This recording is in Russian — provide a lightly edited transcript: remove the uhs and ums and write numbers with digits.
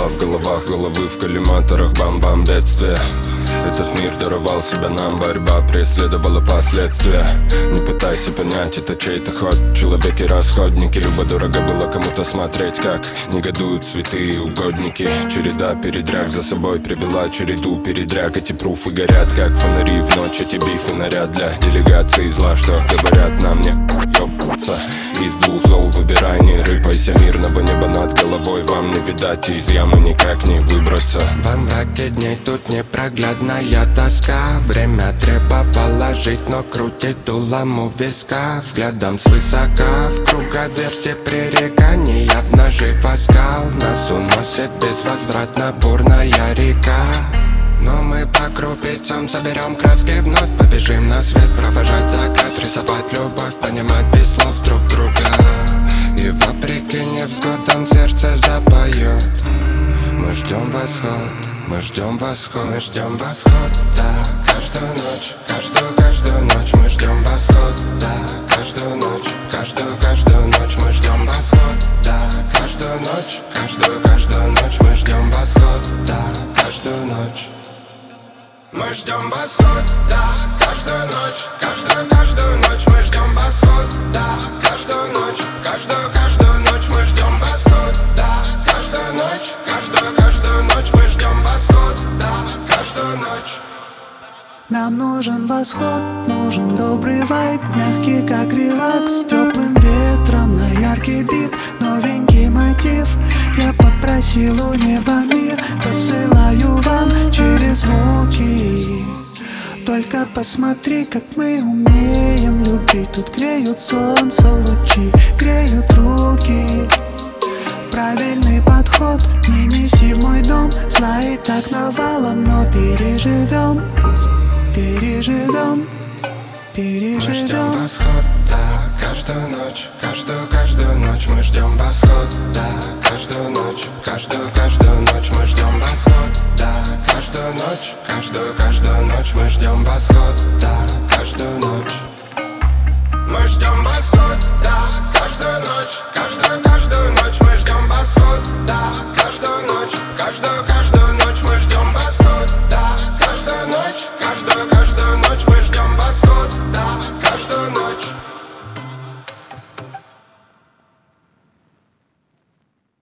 голова в головах, головы в коллиматорах, бам-бам, бедствие. Этот мир даровал себя нам, борьба преследовала последствия. Не пытайся понять, это чей-то ход. Человеки расходники, любо дорого было кому-то смотреть, как негодуют святые угодники. Череда передряг за собой привела череду передряг. Эти пруфы горят, как фонари в ночь. Эти бифы наряд для делегации зла, что говорят нам не ёбаться. Из двух зол выбирай, не рыпайся, мирного неба над головой вам не видать, из ямы никак не выбраться. Во мраке дней тут непроглядная тоска. Время требовало жить, но крутит дулом у виска. Взглядом свысока в круговерте пререканий обнажив оскал. Нас уносит безвозвратно бурная река. Но мы по крупицам соберем краски, вновь побежим на свет, провожать закат, рисовать любовь, понимать без слов друг друга. И вопреки невзгодам сердце запоет. Мы ждем восход, мы ждем восход, мы ждем восход, да. Каждую ночь, каждую ночь мы ждем восход, да. Каждую ночь, каждую ночь мы ждем восход, да. Каждую ночь мы ждем восход, да. Каждую ночь мы ждем восход, да. Каждую ночь мы ждем восход, да. Каждую ночь мы ждем восход, да. Каждую ночь мы ждем восход, да. Каждую ночь. Нам нужен восход, нужен добрый вайб, мягкий как релакс, теплым ветром на яркий бит, новенький мотив. Я попросил у неба мир, посылаю вам через звуки. Только посмотри, как мы умеем любить. Тут греют солнце лучи, греют руки. Правильный подход, не неси в мой дом зла и так навалом, но переживем, переживем, переживем. Мы ждем восход, да. Каждую ночь мы ждем восход, да. Каждую ночь мы ждем восход, да. Каждую ночь мы ждем восход,